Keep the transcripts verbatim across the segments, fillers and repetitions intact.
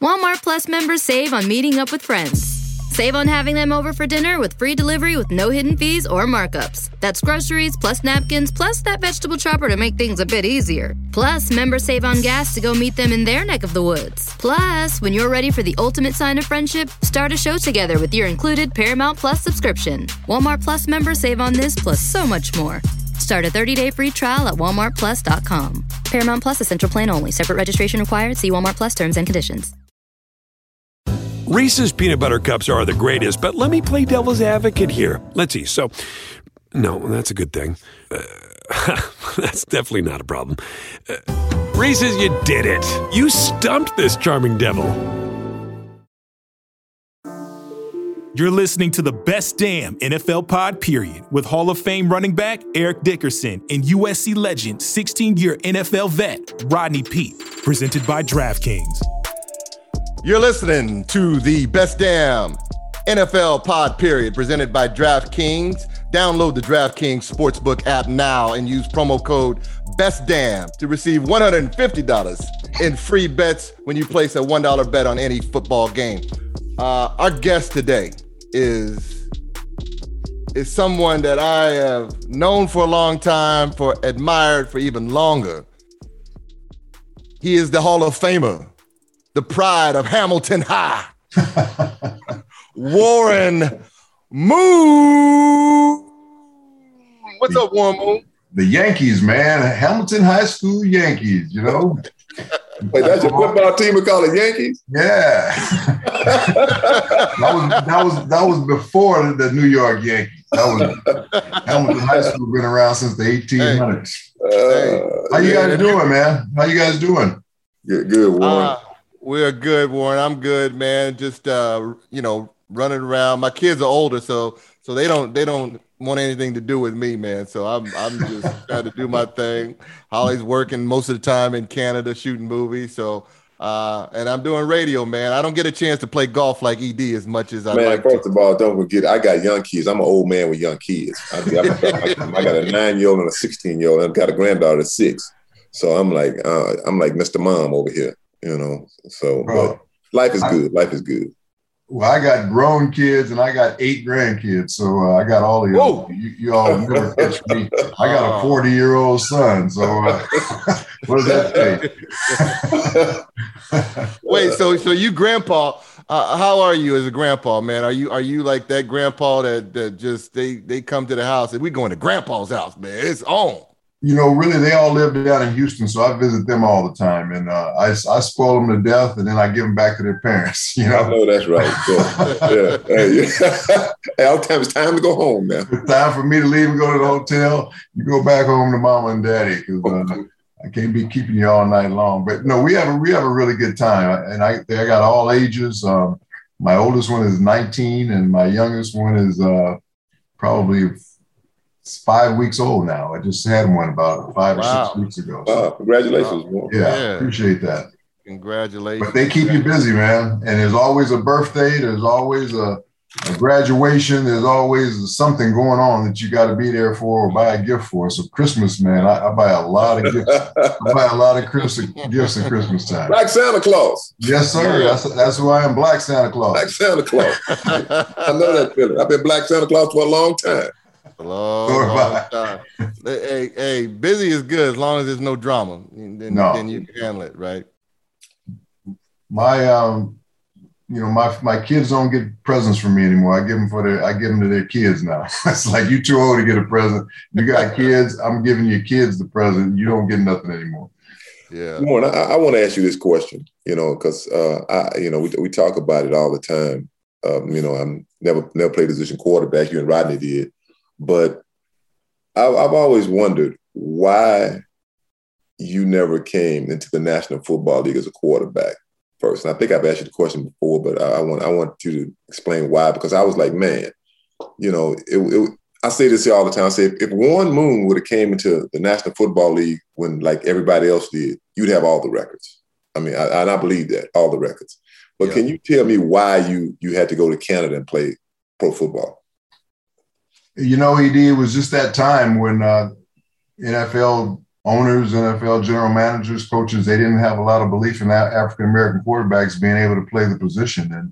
Walmart Plus members save on meeting up with friends. Save on having them over for dinner with free delivery with no hidden fees or markups. That's groceries, plus napkins, plus that vegetable chopper to make things a bit easier. Plus, members save on gas to go meet them in their neck of the woods. Plus, when you're ready for the ultimate sign of friendship, start a show together with your included Paramount Plus subscription. Walmart Plus members save on this plus so much more. Start a thirty-day free trial at walmart plus dot com. Paramount Plus Essential Plan only. Separate registration required. See Walmart Plus terms and conditions. Reese's Peanut Butter Cups are the greatest, but let me play devil's advocate here. Let's see. So, no, that's a good thing. Uh, that's definitely not a problem. Uh, Reese's, you did it. You stumped this charming devil. You're listening to the best damn N F L pod, period, with Hall of Fame running back Eric Dickerson and U S C legend, sixteen-year N F L vet Rodney Peete, presented by DraftKings. You're listening to the best damn N F L pod, period, presented by DraftKings. Download the DraftKings Sportsbook app now and use promo code BESTDAMN to receive one hundred fifty dollars in free bets when you place a one dollar bet on any football game. Uh, our guest today is, is someone that I have known for a long time, for admired for even longer. He is the Hall of Famer, the pride of Hamilton High, Warren Moon. What's up, Warren Moon? The Yankees, man. Hamilton High School Yankees, you know? Wait, that's your football team we call it Yankees? Yeah. that, was, that, was, that was before the New York Yankees. That was Hamilton High School been around since the eighteen hundreds. Hey. Uh, How you guys doing, man? How you guys doing? Good, good, Warren. Uh, we're good, Warren. I'm good, man. Just uh, you know, running around. My kids are older, so so they don't they don't want anything to do with me, man. So I'm I'm just trying to do my thing. Holly's working most of the time in Canada shooting movies. So uh, and I'm doing radio, man. I don't get a chance to play golf like E D as much as I man, like. First to. of all, don't forget I got young kids. I'm an old man with young kids. I, I, I got a nine-year-old and a sixteen-year-old, and I've got a granddaughter that's six. So I'm like uh, I'm like Mister Mom over here. You know, so but life is good. Life is good. Well, I got grown kids and I got eight grandkids, so uh, I got all of you. You, you all never catch me. I got a forty-year-old son, so uh, what does that say? Wait, so so you, grandpa? Uh, how are you as a grandpa, man? Are you are you like that grandpa that that just they they come to the house and we going to grandpa's house, man? It's on. You know, really, they all live down in Houston, so I visit them all the time, and uh, I, I spoil them to death, and then I give them back to their parents. You know, I know that's right. Yeah, yeah. Hey, yeah. Hey, all the time it's time to go home now. It's time for me to leave and go to the hotel. You go back home to mama and daddy because uh, I can't be keeping you all night long. But no, we have a we have a really good time, and I I got all ages. Um, my oldest one is nineteen, and my youngest one is uh, probably. It's five weeks old now. I just had one about five wow. or six weeks ago. So. Wow, congratulations. Wow. Yeah, yeah, appreciate that. Congratulations. But they keep you busy, man. And there's always a birthday. There's always a, a graduation. There's always something going on that you got to be there for or buy a gift for. So Christmas, man, I, I buy a lot of gifts. I buy a lot of Christmas, gifts at Christmas time. Black Santa Claus. Yes, sir. Yeah. That's, that's who I am, Black Santa Claus. Black Santa Claus. I know that feeling. I've been Black Santa Claus for a long time. A long, long time. Hey, hey, busy is good as long as there's no drama. Then, no. then you can handle it, right? My, um, you know, my my kids don't get presents from me anymore. I give them for their, I give them to their kids now. It's like you too old to get a present. You got kids. I'm giving your kids the present. You don't get nothing anymore. Yeah. Warren, I, I want to ask you this question. You know, because uh, I, you know, we we talk about it all the time. Um, you know, I'm never never played position quarterback. You and Rodney did. But I've, I've always wondered why you never came into the National Football League as a quarterback first. And I think I've asked you the question before, but I, I want I want you to explain why. Because I was like, man, you know, it, it, I say this here all the time. I say, if, if Warren Moon would have came into the National Football League when like everybody else did, you'd have all the records. I mean, I, and I believe that, all the records. But yeah. Can you tell me why you you had to go to Canada and play pro football? You know, E D, it was just that time when uh, N F L owners, N F L general managers, coaches, they didn't have a lot of belief in that African-American quarterbacks being able to play the position. And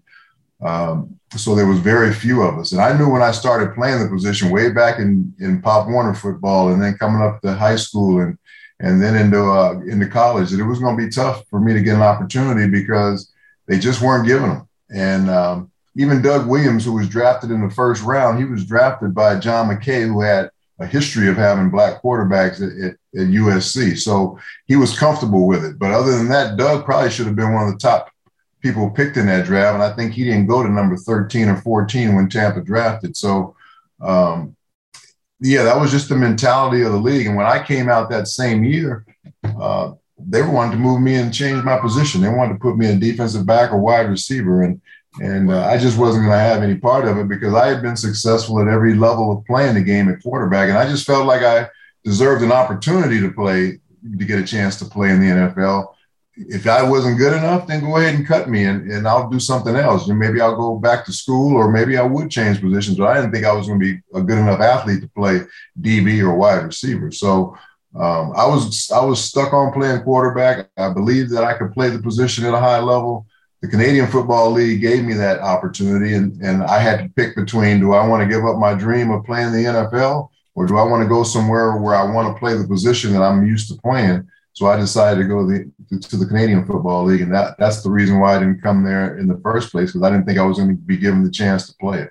um, so there was very few of us. And I knew when I started playing the position way back in, in Pop Warner football and then coming up to high school and and then into, uh, into college, that it was going to be tough for me to get an opportunity because they just weren't giving them. And um, even Doug Williams, who was drafted in the first round, he was drafted by John McKay, who had a history of having black quarterbacks at, at, at U S C. So he was comfortable with it. But other than that, Doug probably should have been one of the top people picked in that draft. And I think he didn't go to number thirteen or fourteen when Tampa drafted. So, um, yeah, that was just the mentality of the league. And when I came out that same year, uh, they wanted to move me and change my position. They wanted to put me in defensive back or wide receiver. And And uh, I just wasn't going to have any part of it because I had been successful at every level of playing the game at quarterback. And I just felt like I deserved an opportunity to play, to get a chance to play in the N F L. If I wasn't good enough, then go ahead and cut me and, and I'll do something else. And maybe I'll go back to school or maybe I would change positions, but I didn't think I was going to be a good enough athlete to play D B or wide receiver. So um, I was I was stuck on playing quarterback. I believed that I could play the position at a high level. The Canadian Football League gave me that opportunity, and, and I had to pick between, do I want to give up my dream of playing the N F L, or do I want to go somewhere where I want to play the position that I'm used to playing? So I decided to go the, to the Canadian Football League, and that, that's the reason why I didn't come there in the first place, because I didn't think I was going to be given the chance to play it.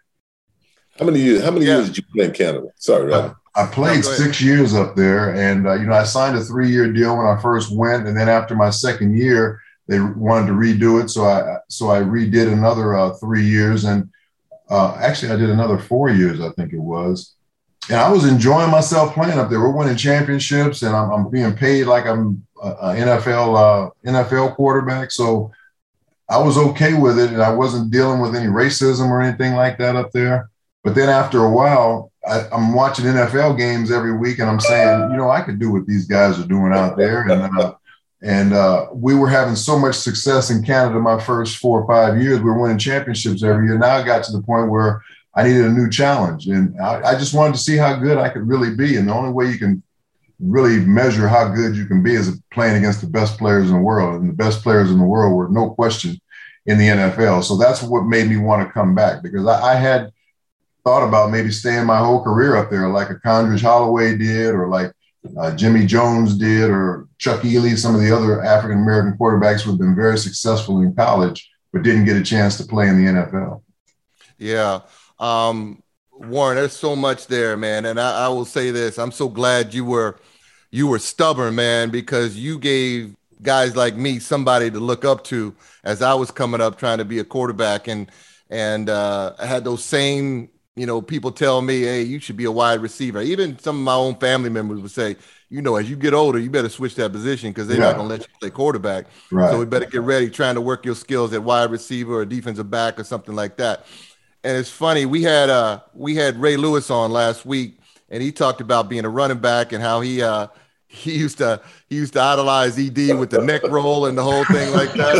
How many years? How many yeah. years did you play in Canada? Sorry, Rob. I, I played no, six years up there, and uh, you know, I signed a three-year deal when I first went, and then after my second year, they wanted to redo it, so I so I redid another uh, three years, and uh, actually I did another four years, I think it was. And I was enjoying myself playing up there. We're winning championships, and I'm, I'm being paid like I'm an N F L uh, N F L quarterback. So I was okay with it, and I wasn't dealing with any racism or anything like that up there. But then after a while, I, I'm watching N F L games every week, and I'm saying, you know, I could do what these guys are doing out there, and. Uh, And uh, we were having so much success in Canada my first four or five years. We were winning championships every year. Now I got to the point where I needed a new challenge. And I, I just wanted to see how good I could really be. And the only way you can really measure how good you can be is playing against the best players in the world. And the best players in the world were no question in the N F L. So that's what made me want to come back, because I, I had thought about maybe staying my whole career up there like a Condredge Holloway did, or like Uh, Jimmy Jones did, or Chuck Ely, some of the other African-American quarterbacks who have been very successful in college, but didn't get a chance to play in the N F L. Yeah. Um, Warren, there's so much there, man. And I, I will say this, I'm so glad you were, you were stubborn, man, because you gave guys like me somebody to look up to as I was coming up trying to be a quarterback. And, and uh, I had those same, you know, people tell me, hey, you should be a wide receiver. Even some of my own family members would say, you know, as you get older, you better switch that position because they're yeah. not going to let you play quarterback. Right. So we better get ready trying to work your skills at wide receiver or defensive back or something like that. And it's funny, we had uh, we had Ray Lewis on last week, and he talked about being a running back and how he uh, he used to he used to idolize E D with the neck roll and the whole thing like that.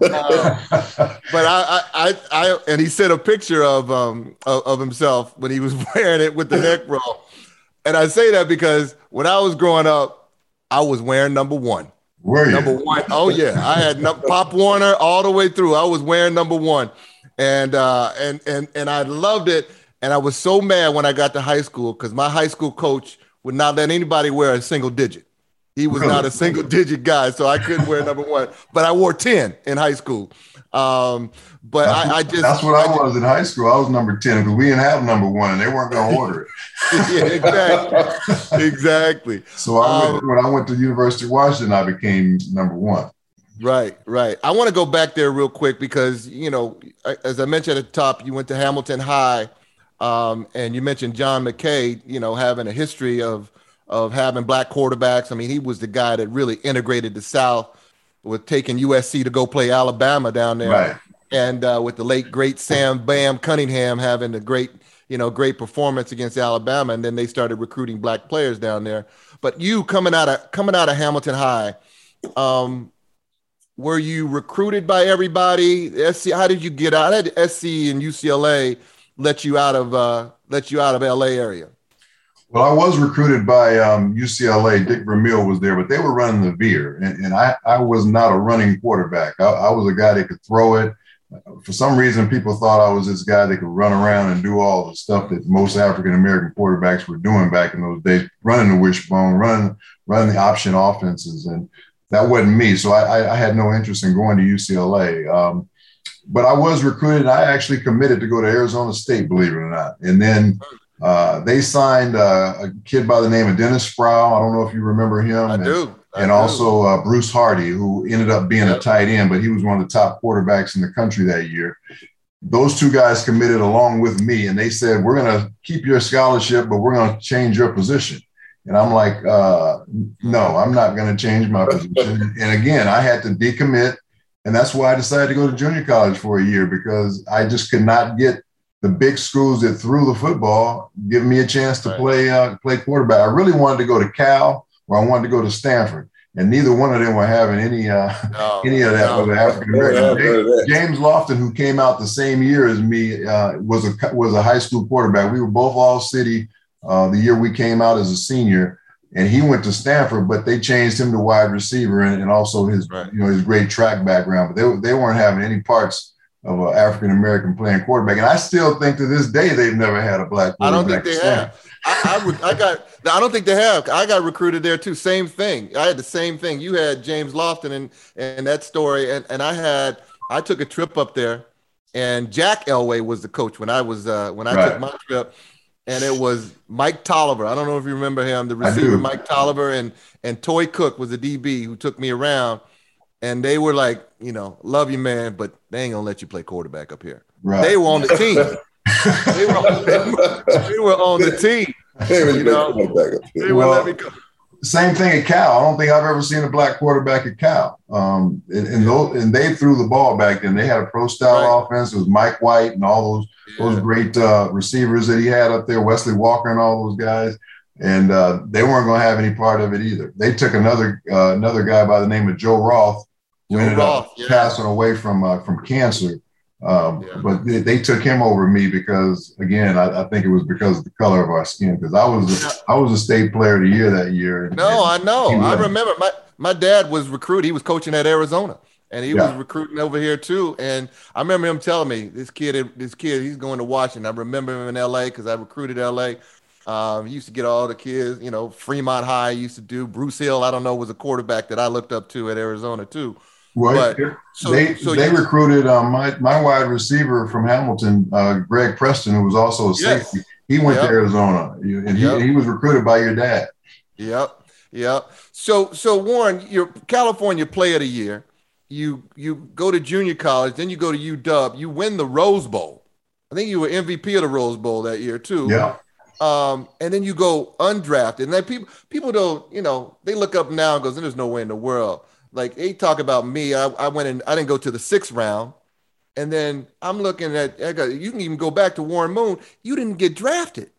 Uh, but I, I, I, I, and he sent a picture of um of, of himself when he was wearing it with the neck roll. And I say that because when I was growing up, I was wearing number one. Were you? Number one. Oh yeah, I had no, Pop Warner all the way through. I was wearing number one, and uh, and and and I loved it. And I was so mad when I got to high school because my high school coach would not let anybody wear a single digit. He was really? not a single digit guy, so I couldn't wear number one. But I wore ten in high school. Um, but that's, I, I just that's what I, I was in high school. I was number ten because we didn't have number one and they weren't going to order it. Yeah, exactly. Exactly. So I went, um, when I went to University of Washington, I became number one. Right, right. I want to go back there real quick because, you know, as I mentioned at the top, you went to Hamilton High, um, and you mentioned John McKay, you know, having a history of of having black quarterbacks. I mean, he was the guy that really integrated the South with taking U S C to go play Alabama down there. Right. And uh, with the late, great Sam Bam Cunningham having a great, you know, great performance against Alabama. And then they started recruiting black players down there. But you coming out of coming out of Hamilton High, um, were you recruited by everybody? S C, how did you get out? How did S C and U C L A let you out of uh, let you out of L A area? Well, I was recruited by um, U C L A. Dick Vermeil was there, but they were running the veer, and, and I, I was not a running quarterback. I, I was a guy that could throw it. For some reason, people thought I was this guy that could run around and do all the stuff that most African-American quarterbacks were doing back in those days, running the wishbone, running, running the option offenses, and that wasn't me. So I, I had no interest in going to U C L A. Um, but I was recruited. I actually committed to go to Arizona State, believe it or not. And then uh, they signed uh, a kid by the name of Dennis Sproul. I don't know if you remember him. I and, do. I and do. also uh, Bruce Hardy, who ended up being Yep. a tight end, but he was one of the top quarterbacks in the country that year. Those two guys committed along with me, and they said, we're going to keep your scholarship, but we're going to change your position. And I'm like, uh, no, I'm not going to change my position. And again, I had to decommit. And that's why I decided to go to junior college for a year, because I just could not get the big schools that threw the football giving me a chance to Right. play uh, play quarterback. I really wanted to go to Cal, or I wanted to go to Stanford. And neither one of them were having any uh, No, any of that no. with African Yeah, American. none of that. James Lofton, who came out the same year as me, uh, was a was a high school quarterback. We were both all city uh, the year we came out as a senior, and he went to Stanford, but they changed him to wide receiver, and, and also his Right. you know his great track background. But they they weren't having any parts of an African American playing quarterback, and I still think to this day they've never had a black I quarterback. don't think they at Stanford. have. I, I would. I got. I don't think they have. I got recruited there too. Same thing. I had the same thing. You had James Lofton and and that story, and and I had. I took a trip up there, and Jack Elway was the coach when I was uh, when I Right. took my trip, and it was Mike Tolliver. I don't know if you remember him, the I receiver do. Mike Tolliver, and and Toy Cook was the D B who took me around, and they were like, you know, love you, man, but they ain't gonna let you play quarterback up here. Right. They were on the team. they, were on, they, were, they were on the team. They You know, quarterback up They there. wouldn't Well, let me go. Same thing at Cal. I don't think I've ever seen a black quarterback at Cal. Um, and, and, those, and they threw the ball back then. They had a pro style Right. offense. It was Mike White and all those those Yeah. great uh, receivers that he had up there, Wesley Walker and all those guys. And uh, they weren't going to have any part of it either. They took another uh, another guy by the name of Joe Roth, who Joe ended Roth, up yeah. passing away from uh, from cancer. Um, Yeah. But they, they took him over me because, again, I, I think it was because of the color of our skin. Because I was Yeah. I was a state player of the year that year. And- No, I know. he I wasn't. remember my, my dad was recruited. He was coaching at Arizona, and he Yeah. was recruiting over here too. And I remember him telling me, this kid, this kid, he's going to Washington. I remember him in L A because I recruited L A. Um, he used to get all the kids, you know, Fremont High used to do. Bruce Hill, I don't know, was a quarterback that I looked up to at Arizona too. Well, But- So, they so they you- recruited um, my my wide receiver from Hamilton, uh, Greg Preston, who was also a Yes. safety. He went Yep. to Arizona, and he, Yep. he was recruited by your dad. Yep, yep. So, so Warren, you're California Player of the Year. You you go to junior college, then you go to U W. You win the Rose Bowl. I think you were M V P of the Rose Bowl that year too. Yeah, Um, and then you go undrafted. And then people people don't, you know, they look up now and goes, there's no way in the world. Like they talk about me. I, I went in, I didn't go to the sixth round. And then I'm looking at, I got, you can even go back to Warren Moon. You didn't get drafted.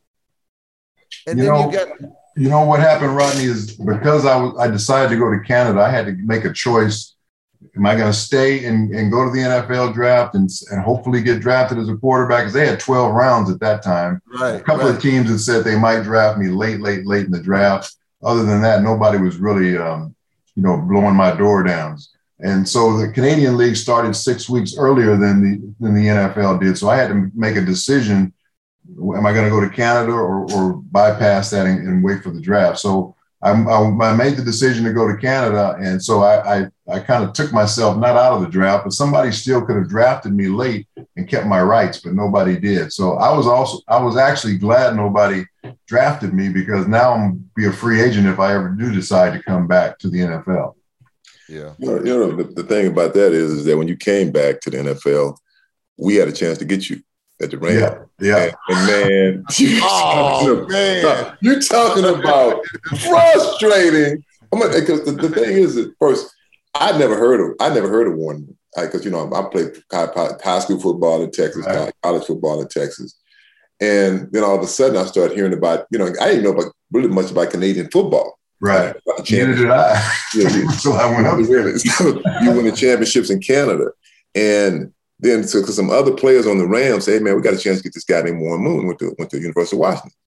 And You then know, you got, you know what happened, Rodney, is because I was I decided to go to Canada. I had to make a choice. Am I going to stay and, and go to the N F L draft and, and hopefully get drafted as a quarterback? Because they had twelve rounds at that time. right, A couple right. of teams had said they might draft me late, late, late in the draft. Other than that, nobody was really, um, you know, blowing my door down. And so the Canadian League started six weeks earlier than the than the N F L did. So I had to make a decision: am I going to go to Canada or, or bypass that and, and wait for the draft? So I, I, I made the decision to go to Canada, and so I, I I kind of took myself not out of the draft, but somebody still could have drafted me late and kept my rights, but nobody did. So I was also I was actually glad nobody drafted me, because now I'm be a free agent if I ever do decide to come back to the N F L. Yeah. You know, you know the, the thing about that is, is that when you came back to the N F L, we had a chance to get you at the Rams. Yeah, yeah. And, and man, you Oh, talking about, man. you're talking about frustrating. I'm gonna, because the, the thing is that first, I never heard of I never heard of Warren, because you know I played high school football in Texas, Right. college football in Texas, and then all of a sudden I started hearing about, you know, I didn't know about really much about Canadian football. Right. About the Neither championship. did I. Yeah, yeah. So I went up. Really. So you win the championships in Canada. And then so, cause some other players on the Rams say, hey, man, we got a chance to get this guy named Warren Moon, went to, went to the University of Washington.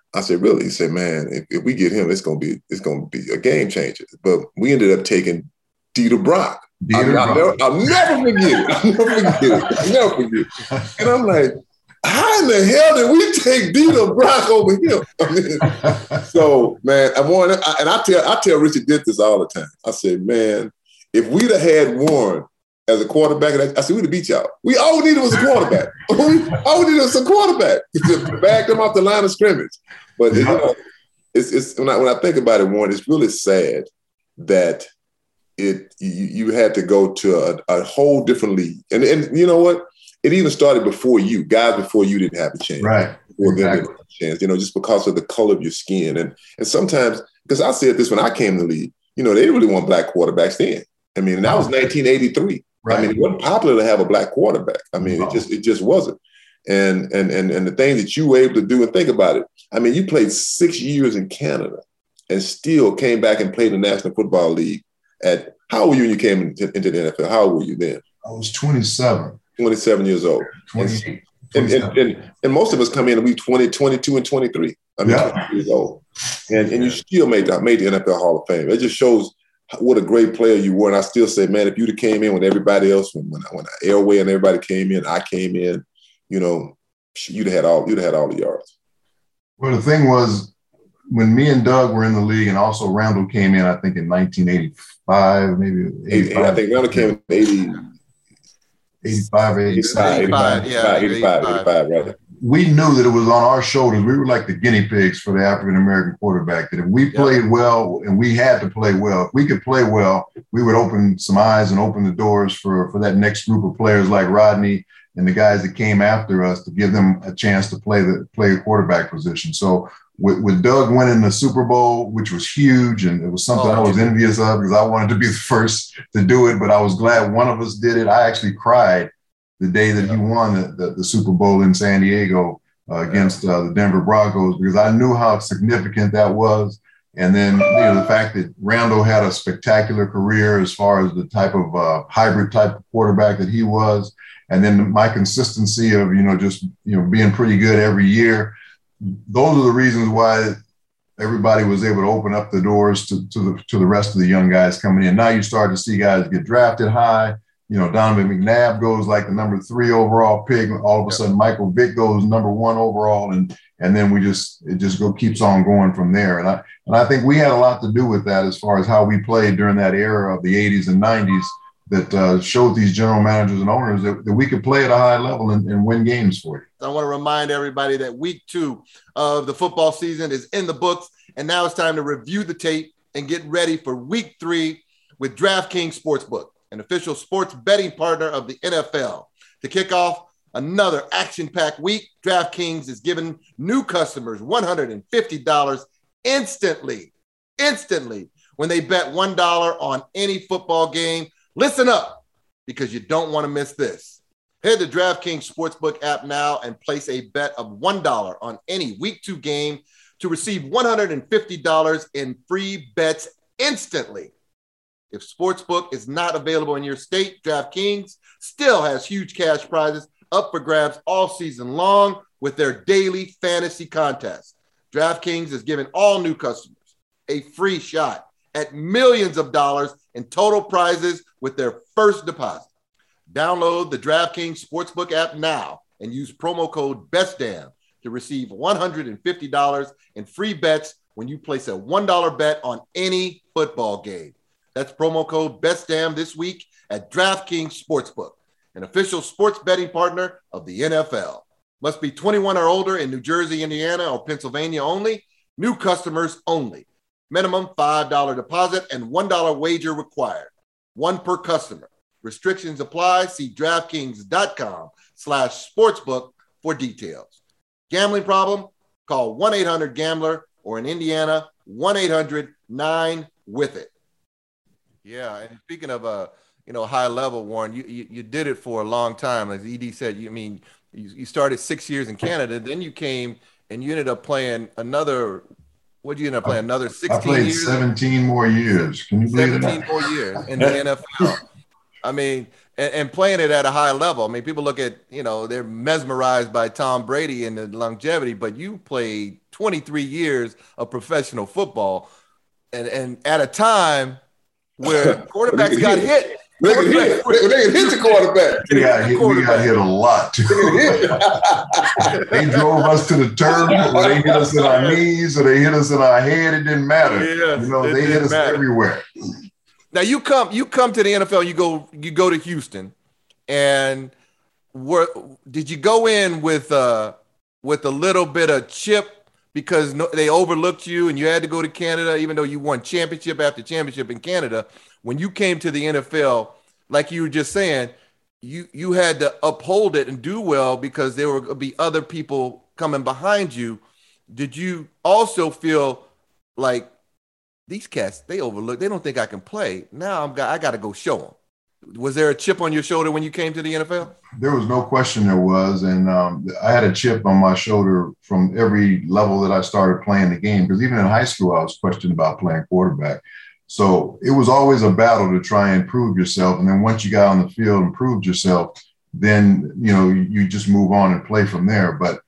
I said, really? He said, man, if, if we get him, it's gonna be it's gonna be a game changer. But we ended up taking Dieter Brock. Dieter I'll, Brock. I'll, never, I'll never forget it. I'll never forget it. I'll never forget it. And I'm like, how in the hell did we take Dieter Brock over him? I mean, so man, I wanted, and I tell I tell Richard did this all the time. I said, man, if we'd have had Warren as a quarterback, I said, we'd have beat y'all. We all we needed was a quarterback. all we needed was a quarterback to back them off the line of scrimmage. But you know, it's, it's when I when I think about it, Warren, it's really sad that it you, you had to go to a, a whole different league. And and you know what? It even started before you. Guys before you didn't have a chance. Right. Before exactly. them didn't have a chance. You know, just because of the color of your skin. And and sometimes, because I said this when I came to the league, you know, they didn't really want black quarterbacks then. I mean, and that was nineteen eighty-three. Right. I mean, it wasn't popular to have a black quarterback. I mean, no. it just it just wasn't. And and and and the things that you were able to do, and think about it. I mean, you played six years in Canada and still came back and played in the National Football League. At how old were you when you came into, into the N F L? How old were you then? I was twenty-seven. twenty-seven years old. twenty-eight. And, and, and, and most of us come in and we twenty, twenty-two, and twenty-three. I mean, yeah. twenty years old. And, and you still made the, made the N F L Hall of Fame. It just shows what a great player you were. And I still say, man, if you'd have came in when everybody else, when, when, when Elway and everybody came in, I came in, you know, you'd have had all, you'd have had all the yards. Well, the thing was, when me and Doug were in the league, and also Randall came in, I think in nineteen eighty-five, maybe eighty-five. I think Randall came in eighty, eighty-five, eighty-five, eighty-five, yeah, eighty-five, eighty-five, right. We knew that it was on our shoulders. We were like the guinea pigs for the African-American quarterback, that if we played yeah. well, and we had to play well, if we could play well, we would open some eyes and open the doors for, for that next group of players like Rodney and the guys that came after us, to give them a chance to play the play a quarterback position. So with, with Doug winning the Super Bowl, which was huge, and it was something oh, I was yeah. envious of, because I wanted to be the first to do it, but I was glad one of us did it. I actually cried the day that he won the, the, the Super Bowl in San Diego uh, against uh, the Denver Broncos, because I knew how significant that was. And then, you know, the fact that Randall had a spectacular career as far as the type of uh, hybrid type of quarterback that he was. And then my consistency of, you know, just, you know, being pretty good every year. Those are the reasons why everybody was able to open up the doors to, to the to the rest of the young guys coming in. Now you start to see guys get drafted high. You know, Donovan McNabb goes like the number three overall pick. All of a sudden, Michael Vick goes number one overall, and and then we just it just go keeps on going from there. And I and I think we had a lot to do with that as far as how we played during that era of the eighties and nineties, that uh, showed these general managers and owners that, that we could play at a high level and, and win games for you. I want to remind everybody that week two of the football season is in the books, and now it's time to review the tape and get ready for week three with DraftKings Sportsbook, an official sports betting partner of the N F L. To kick off another action-packed week, DraftKings is giving new customers one hundred fifty dollars instantly, instantly when they bet one dollar on any football game. Listen up, because you don't want to miss this. Head to DraftKings Sportsbook app now and place a bet of one dollar on any week two game to receive one hundred fifty dollars in free bets instantly. If Sportsbook is not available in your state, DraftKings still has huge cash prizes up for grabs all season long with their daily fantasy contest. DraftKings is giving all new customers a free shot at millions of dollars in total prizes with their first deposit. Download the DraftKings Sportsbook app now and use promo code BESTDAM to receive one hundred fifty dollars in free bets when you place a one dollar bet on any football game. That's promo code BESTDAM this week at DraftKings Sportsbook, an official sports betting partner of the N F L. Must be twenty-one or older in New Jersey, Indiana, or Pennsylvania only. New customers only. Minimum five dollars deposit and one dollar wager required. One per customer. Restrictions apply. See DraftKings.com slash sportsbook for details. Gambling problem? Call one eight hundred gambler or in Indiana, one eight hundred nine with it. Yeah, and speaking of uh, you know, high level, Warren, you, you you did it for a long time. As E D said, you I mean you, you started six years in Canada, then you came and you ended up playing another. What did you end up playing? Another sixteen I played years? seventeen more years. Can you believe it? seventeen more years in the N F L. I mean, and, and playing it at a high level. I mean, people look at, you know, they're mesmerized by Tom Brady and the longevity, but you played twenty-three years of professional football, and and at a time where quarterbacks got hit. They can hit, they can hit the quarterback. We got hit, we got hit a lot. They drove us to the turf, or they hit us in our knees, or they hit us in our head. It didn't matter. Yes, you know, they hit us matter. everywhere. Now you come, you come to the N F L. You go, you go to Houston, and were did you go in with uh with a little bit of chip because no, they overlooked you and you had to go to Canada, even though you won championship after championship in Canada? When you came to the N F L, like you were just saying, you you had to uphold it and do well because there were going to be other people coming behind you. Did you also feel like these cats, they overlook, they don't think I can play. Now I'm got, I got to go show them. Was there a chip on your shoulder when you came to the N F L? There was no question there was. And um, I had a chip on my shoulder from every level that I started playing the game, because even in high school, I was questioned about playing quarterback. So it was always a battle to try and prove yourself. And then once you got on the field and proved yourself, then, you know, you just move on and play from there. But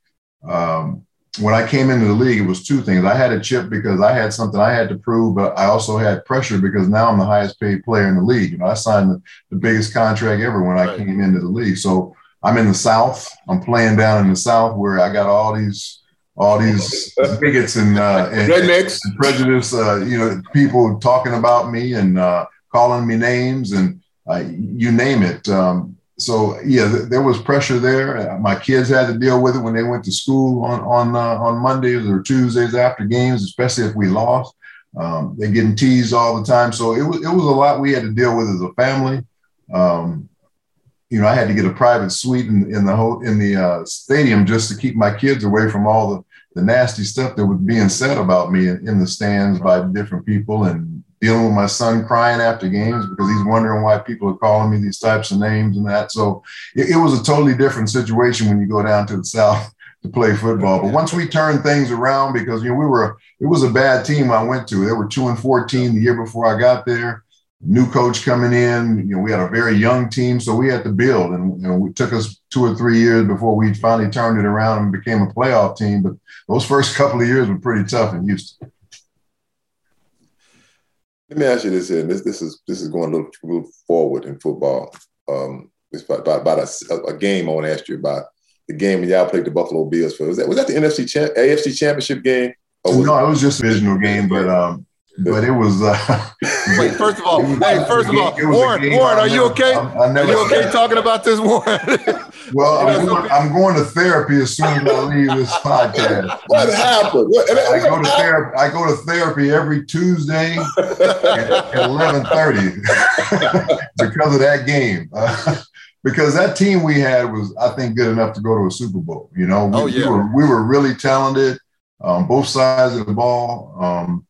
um, when I came into the league, it was two things. I had a chip because I had something I had to prove, but I also had pressure because now I'm the highest paid player in the league. You know, I signed the, the biggest contract ever when I right. came into the league. So I'm in the South. I'm playing down in the South where I got all these all these bigots and, uh, and, and prejudice, uh, you know, people talking about me and uh, calling me names and uh, you name it. Um, so, yeah, th- there was pressure there. My kids had to deal with it when they went to school on on uh, on Mondays or Tuesdays after games, especially if we lost. Um, they're getting teased all the time. So it was, it was a lot we had to deal with as a family. Um, You know, I had to get a private suite in, in the whole in the uh, stadium just to keep my kids away from all the, the nasty stuff that was being said about me in, in the stands by different people, and dealing with my son crying after games because he's wondering why people are calling me these types of names and that. So it, it was a totally different situation when you go down to the South to play football. But once we turned things around, because, you know, we were it was a bad team I went to. They were two and fourteen the year before I got there. New coach coming in, you know, we had a very young team, so we had to build, and you know, it took us two or three years before we finally turned it around and became a playoff team. But those first couple of years were pretty tough in Houston. Let me ask you this, and this this is this is going a little, a little forward in football. Um, it's about about, about a, a game I want to ask you about. The game when y'all played the Buffalo Bills for. Was that was that the N F C champ, A F C championship game? Or was no, it, it was just a divisional game, but um. But it was. Uh, Wait, first of all, hey, first of all, Warren, Warren, are you okay? I, I never, are you okay talking about this, Warren? Well, I'm going, I'm going to therapy as soon as I leave this podcast. What happened? What, I go to therapy. I go to therapy every Tuesday at eleven thirty because of that game. Uh, because that team we had was, I think, good enough to go to a Super Bowl. You know, we, oh, yeah. we were we were really talented on both sides of the ball. Um,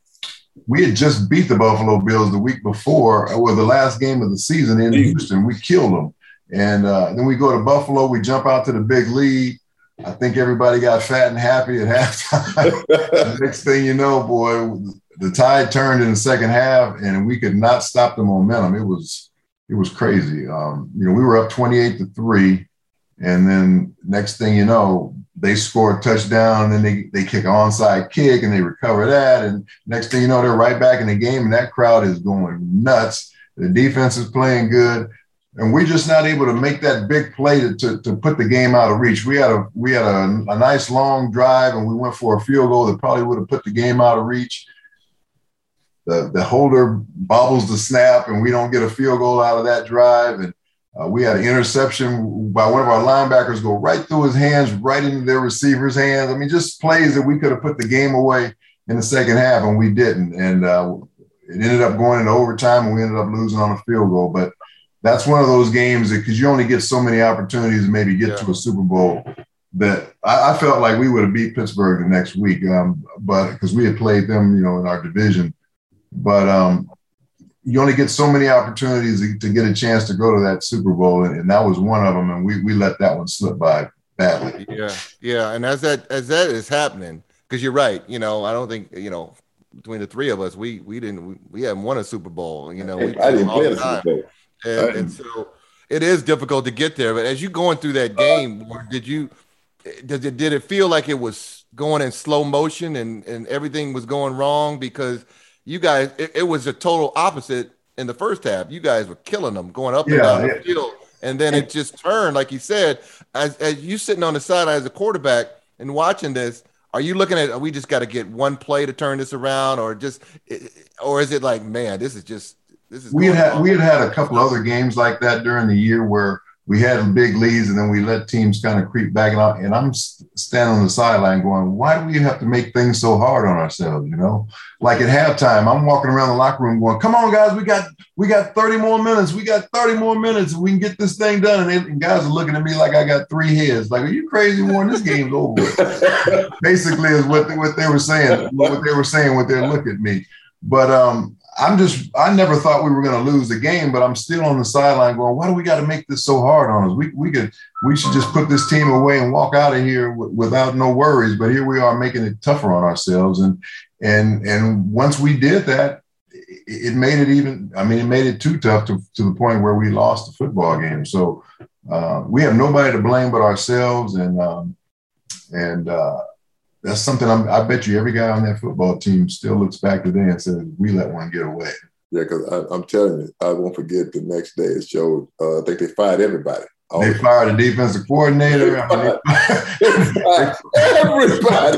We had just beat the Buffalo Bills the week before, or the last game of the season in Houston. We killed them. And uh, then we go to Buffalo. We jump out to the big lead. I think everybody got fat and happy at halftime. The next thing you know, boy, the tide turned in the second half, and we could not stop the momentum. It was it was crazy. Um, you know, we were up twenty-eight to three, and then next thing you know, they score a touchdown, and then they, they kick an onside kick, and they recover that. And next thing you know, they're right back in the game, and that crowd is going nuts. The defense is playing good, and we're just not able to make that big play to, to, to put the game out of reach. We had a we had a, a nice long drive, and we went for a field goal that probably would have put the game out of reach. The, the holder bobbles the snap, and we don't get a field goal out of that drive. And Uh, we had an interception by one of our linebackers go right through his hands, right into their receiver's hands. I mean, just plays that we could have put the game away in the second half, and we didn't. And uh, it ended up going into overtime, and we ended up losing on a field goal. But that's one of those games that, because you only get so many opportunities to maybe get yeah. to a Super Bowl, that I, I felt like we would have beat Pittsburgh the next week, um, but because we had played them, you know, in our division. But um, you only get so many opportunities to get a chance to go to that Super Bowl, and, and that was one of them, and we we let that one slip by badly. Yeah, yeah, and as that as that is happening, because you're right, you know, I don't think, you know, between the three of us, we we didn't we, we haven't won a Super Bowl, you know. We I didn't play a Super Bowl, and, and so it is difficult to get there. But as you going through that game, did you did it did it feel like it was going in slow motion and, and everything was going wrong because you guys, it, it was a total opposite in the first half. You guys were killing them, going up and Yeah, down yeah. the field. And then it just turned, like you said, as, as you sitting on the sideline as a quarterback and watching this, are you looking at, we just got to get one play to turn this around, or just, or is it like, man, this is just, this is. We had, had on. we had had a couple other games like that during the year where we had big leads and then we let teams kind of creep back out. And I'm standing on the sideline going, why do we have to make things so hard on ourselves? You know, like at halftime, I'm walking around the locker room going, come on, guys, we got, we got thirty more minutes. We got thirty more minutes. We can get this thing done. And, they, and guys are looking at me like I got three heads. Like, are you crazy, Warren? This game's over with. Basically is what they, what they were saying, what they were saying, what they look at me. But, um, I'm just, I never thought we were going to lose the game, but I'm still on the sideline going, why do we got to make this so hard on us? We we could, we should just put this team away and walk out of here w- without no worries. But here we are making it tougher on ourselves. And, and, and once we did that, it, it made it even, I mean, it made it too tough to, to the point where we lost the football game. So uh, we have nobody to blame but ourselves. And, um, and, uh, that's something I'm, I bet you every guy on that football team still looks back today and says, we let one get away. Yeah, because I'm telling you, I won't forget the next day it showed, uh, I think they fired everybody. All they fired the defensive coordinator. I mean, they fired everybody.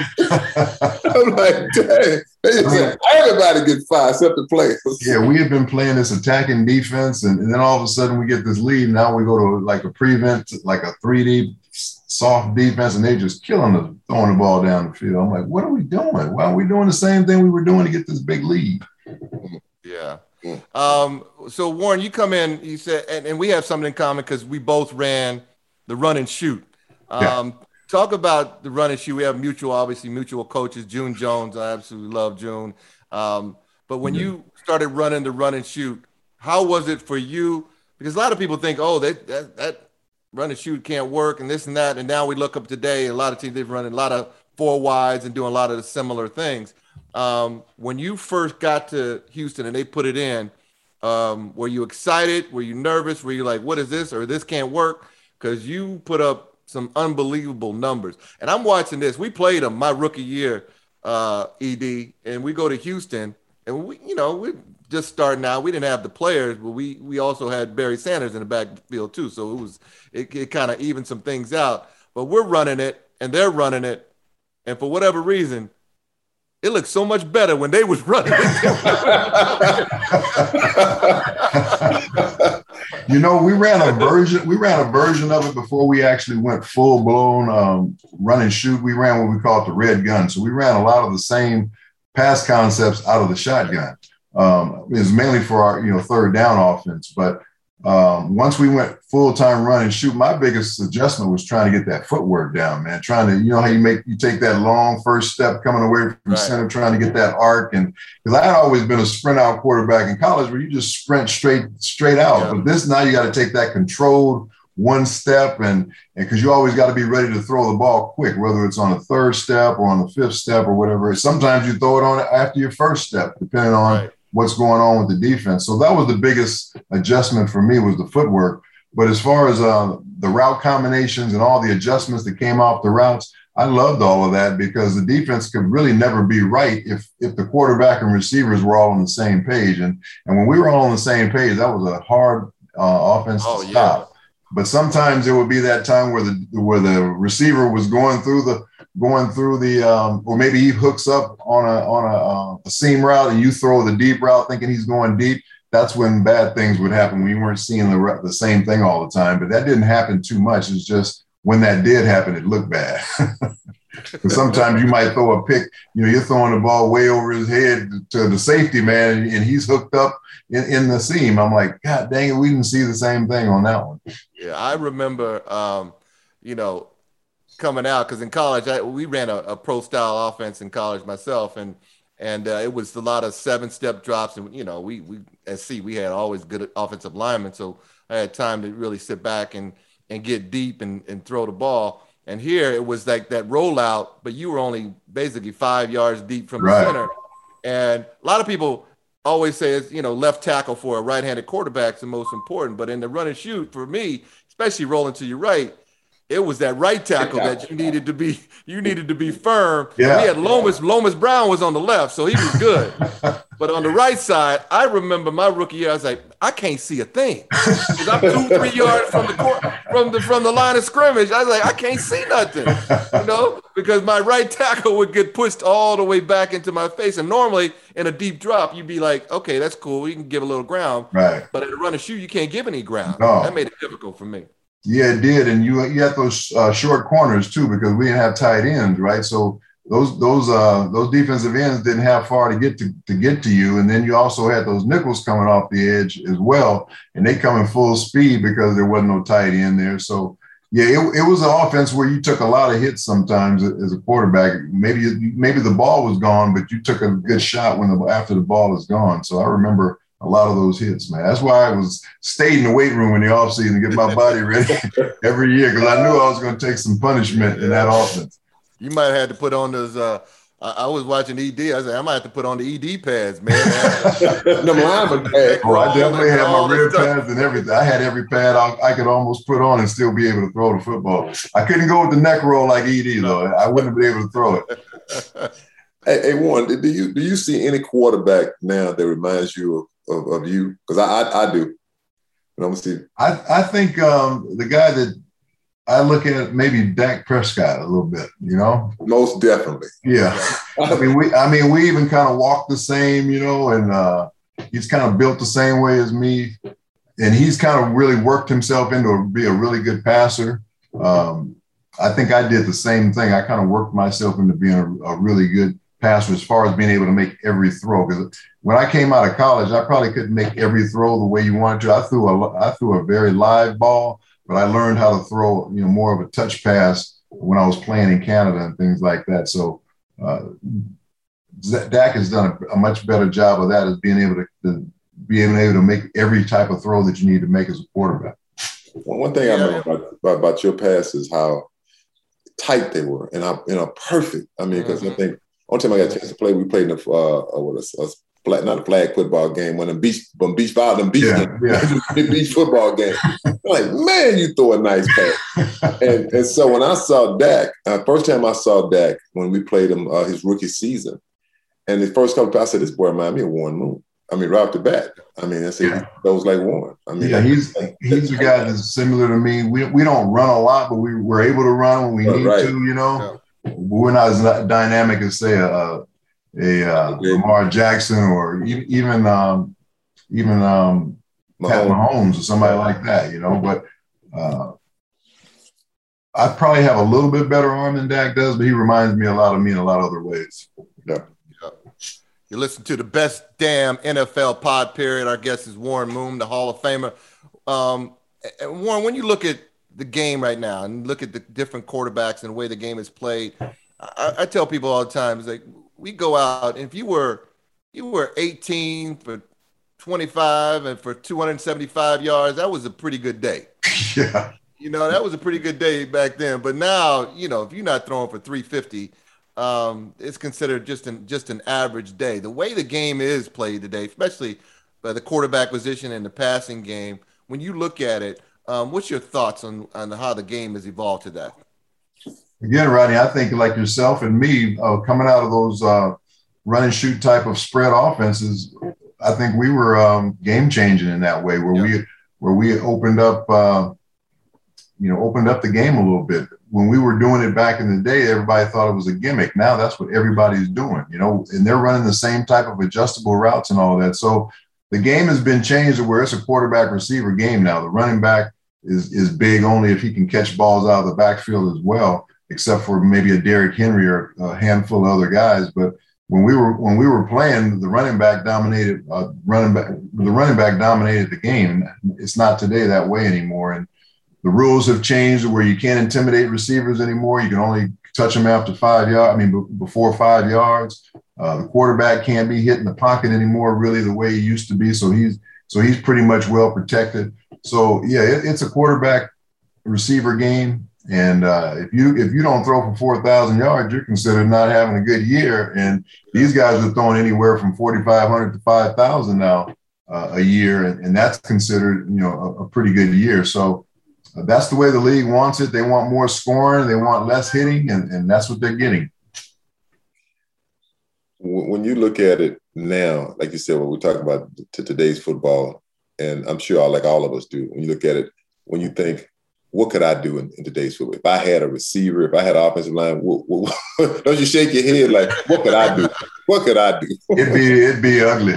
I'm like, dang. They just said, everybody gets fired except the players. Yeah, we had been playing this attacking defense, and, and then all of a sudden we get this lead. Now we go to like a prevent, like a three D soft defense, and they just killing us, throwing the ball down the field. I'm like, what are we doing? Why are we doing the same thing we were doing to get this big lead? Yeah. Um, so Warren, you come in, you said, and, and we have something in common because we both ran the run and shoot. Um, yeah. Talk about the run and shoot. We have mutual, obviously mutual coaches, June Jones. I absolutely love June. Um, but when mm-hmm. you started running the run and shoot, how was it for you? Because a lot of people think, oh, that, that, that run and shoot can't work and this and that. And now we look up today, a lot of teams, they've run a lot of four wides and doing a lot of the similar things. Um, when you first got to Houston and they put it in, um, were you excited? Were you nervous? Were you like, what is this? Or this can't work? Because you put up some unbelievable numbers. And I'm watching this. We played them my rookie year, uh, E D, and we go to Houston. And, we, you know, we just starting out. We didn't have the players, but we we also had Barry Sanders in the backfield too. So it was it, it kind of evened some things out. But we're running it, and they're running it. And for whatever reason, it looked so much better when they was running. You know, we ran a version. We ran a version of it before we actually went full blown um, run and shoot. We ran what we call it the red gun. So we ran a lot of the same pass concepts out of the shotgun. Um, it was mainly for our, you know, third down offense. But um, once we went full time run and shoot, my biggest adjustment was trying to get that footwork down, man. Trying to, you know, how you make you take that long first step coming away from right. center, trying to get that arc. And because I had always been a sprint out quarterback in college, where you just sprint straight straight out. Yeah. But this now you got to take that controlled one step, and and because you always got to be ready to throw the ball quick, whether it's on the third step or on the fifth step or whatever. Sometimes you throw it on after your first step, depending on right. what's going on with the defense. So that was the biggest adjustment for me, was the footwork. But as far as uh, the route combinations and all the adjustments that came off the routes, I loved all of that, because the defense could really never be right if if the quarterback and receivers were all on the same page. And and when we were all on the same page, that was a hard uh, offense oh, to stop. Yeah. But sometimes there would be that time where the where the receiver was going through the going through the um, or maybe he hooks up on a on a, uh, a seam route and you throw the deep route thinking he's going deep. That's when bad things would happen. We weren't seeing the the same thing all the time, but that didn't happen too much. It's just when that did happen, it looked bad. Because sometimes you might throw a pick, you know, you're throwing the ball way over his head to the safety man, and, and he's hooked up in, in the seam. I'm like, God dang it, we didn't see the same thing on that one. Yeah, I remember, um, you know, coming out, because in college, I, we ran a, a pro-style offense in college myself, and and uh, it was a lot of seven-step drops. And, you know, we, we at C, we had always good offensive linemen, so I had time to really sit back and, and get deep and, and throw the ball. And here it was like that rollout, but you were only basically five yards deep from the right. center. And a lot of people always say, it's, you know, left tackle for a right-handed quarterback is the most important. But in the run and shoot, for me, especially rolling to your right, it was that right tackle that you needed to be you needed to be firm. Yeah. We had Lomas. Lomas Brown was on the left, so he was good. But on the right side, I remember my rookie year. I was like, I can't see a thing because I'm two, three yards from the court, from the from the line of scrimmage. I was like, I can't see nothing, you know, because my right tackle would get pushed all the way back into my face. And normally in a deep drop, you'd be like, okay, that's cool. You can give a little ground, right? But at a run and shoot, you can't give any ground. No. That made it difficult for me. Yeah, it did, and you you had those uh, short corners too because we didn't have tight ends, right? So those those uh, those defensive ends didn't have far to get to, to get to you, and then you also had those nickels coming off the edge as well, and they come in full speed because there wasn't no tight end there. So yeah, it, it was an offense where you took a lot of hits sometimes as a quarterback. Maybe maybe the ball was gone, but you took a good shot when the after the ball is gone. So I remember a lot of those hits, man. That's why I was stayed in the weight room in the offseason to get my body ready every year because I knew I was going to take some punishment in that offense. You might have had to put on those. Uh, I, I was watching E D. I was like, I might have to put on the E D pads, man. Them lineman pads. Oh, I definitely had my rib pads and everything. I had every pad I, I could almost put on and still be able to throw the football. I couldn't go with the neck roll like E D though. I wouldn't be able to throw it. Hey, hey, Warren, do you do you see any quarterback now that reminds you of Of, of you? Because I, I I do. And I'm gonna see. I I think um, the guy that I look at maybe Dak Prescott a little bit. You know, most definitely. Yeah. I mean we I mean we even kind of walk the same. You know, and uh, he's kind of built the same way as me, and he's kind of really worked himself into a, be a really good passer. Um, I think I did the same thing. I kind of worked myself into being a, a really good passer as far as being able to make every throw. Because when I came out of college, I probably couldn't make every throw the way you wanted to. I threw a, I threw a very live ball, but I learned how to throw, you know, more of a touch pass when I was playing in Canada and things like that. So uh, Dak has done a, a much better job of that, as being able to, to being able to make every type of throw that you need to make as a quarterback. Well, one thing I know about, about, about your pass is how tight they were, and how, you know, perfect. I mean, because mm-hmm. I think one time I got a chance to play, we played in a, uh, what a, a flag, not a flag football game, one of them beach, one beach ball, them beach, yeah, game, yeah. beach football game. I'm like, man, you throw a nice pass. and, and so when I saw Dak, uh, first time I saw Dak when we played him uh, his rookie season, and the first couple of I said, this boy reminded me of Warren Moon. I mean, right off the bat. I mean, I said yeah. those like Warren. I mean, yeah, he's he's a guy that's similar to me. We we don't run a lot, but we we're able to run when we oh, need right. to. You know, yeah. we're not as dynamic as say a a, a uh, Lamar Jackson or even um, even um, Mahomes. Pat Mahomes or somebody like that. You know, but uh, I probably have a little bit better arm than Dak does, but he reminds me a lot of me in a lot of other ways. Yeah. You listen to the best damn N F L pod period. Our guest is Warren Moon, the Hall of Famer. Um, Warren, when you look at the game right now and look at the different quarterbacks and the way the game is played, I, I tell people all the time, it's like we go out, and if you were you were eighteen for twenty-five and for two hundred seventy-five yards, that was a pretty good day. Yeah. You know, that was a pretty good day back then. But now, you know, if you're not throwing for three fifty, Um, it's considered just an just an average day. The way the game is played today, especially by the quarterback position and the passing game, when you look at it, um, what's your thoughts on, on how the game has evolved today? Again, Rodney, I think like yourself and me, uh, coming out of those uh, run and shoot type of spread offenses, I think we were um, game changing in that way, where yeah. we where we opened up, uh, you know, opened up the game a little bit. When we were doing it back in the day, everybody thought it was a gimmick. Now that's what everybody's doing, you know, and they're running the same type of adjustable routes and all that. So the game has been changed to where it's a quarterback receiver game now. The running back is is big only if he can catch balls out of the backfield as well, except for maybe a Derrick Henry or a handful of other guys. But when we were when we were playing, the running back dominated. Uh, running back the running back dominated the game. It's not today that way anymore, and the rules have changed where you can't intimidate receivers anymore. You can only touch them after five yards. I mean, b- before five yards. Uh, the quarterback can't be hit in the pocket anymore, really the way he used to be. So he's so he's pretty much well protected. So yeah, it, it's a quarterback receiver game. And uh, if you if you don't throw for four thousand yards, you're considered not having a good year. And these guys are throwing anywhere from forty-five hundred to five thousand now uh, a year, and, and that's considered, you know, a, a pretty good year. So. uh, that's the way the league wants it. They want more scoring. They want less hitting, and, and that's what they're getting. When you look at it now, like you said, when we talk about t- today's football, and I'm sure like all of us do, when you look at it, when you think, what could I do in, in today's football? If I had a receiver, if I had an offensive line, what, what, what, don't you shake your head like, what could I do? What could I do? It'd be it'd be ugly.